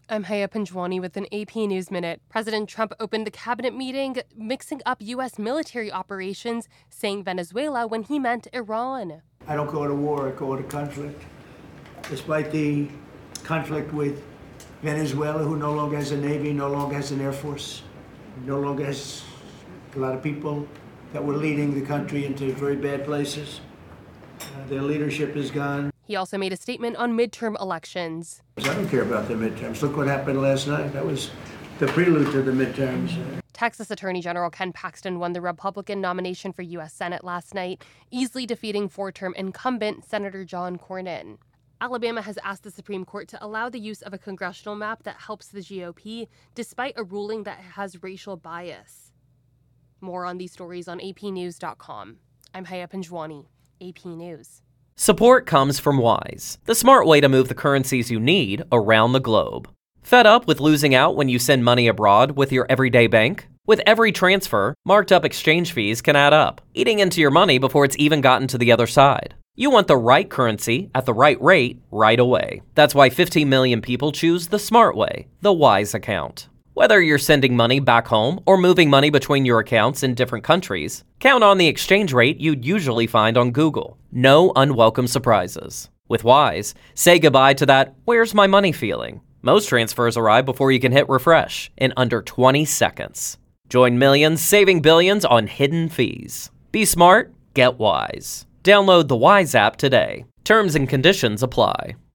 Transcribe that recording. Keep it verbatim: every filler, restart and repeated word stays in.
I'm Haya Panjwani with an A P News Minute. President Trump opened the cabinet meeting mixing up U S military operations, saying Venezuela when he meant Iran. I don't call it a war, I call it a conflict. Despite the conflict with Venezuela, who no longer has a navy, no longer has an air force, no longer has a lot of people that were leading the country into very bad places. Uh, their leadership is gone. He also made a statement on midterm elections. I don't care about the midterms. Look what happened last night. That was the prelude to the midterms. Texas Attorney General Ken Paxton won the Republican nomination for U S Senate last night, easily defeating four-term incumbent Senator John Cornyn. Alabama has asked the Supreme Court to allow the use of a congressional map that helps the G O P, despite a ruling that has racial bias. More on these stories on A P news dot com. I'm Haya Panjwani, A P News. Support comes from Wise, the smart way to move the currencies you need around the globe. Fed up with losing out when you send money abroad with your everyday bank? With every transfer, marked up exchange fees can add up, eating into your money before it's even gotten to the other side. You want the right currency at the right rate right away. That's why fifteen million people choose the smart way, the Wise account. Whether you're sending money back home or moving money between your accounts in different countries, count on the exchange rate you'd usually find on Google. No unwelcome surprises. With Wise, say goodbye to that "where's my money" feeling. Most transfers arrive before you can hit refresh in under twenty seconds. Join millions saving billions on hidden fees. Be smart, get Wise. Download the Wise app today. Terms and conditions apply.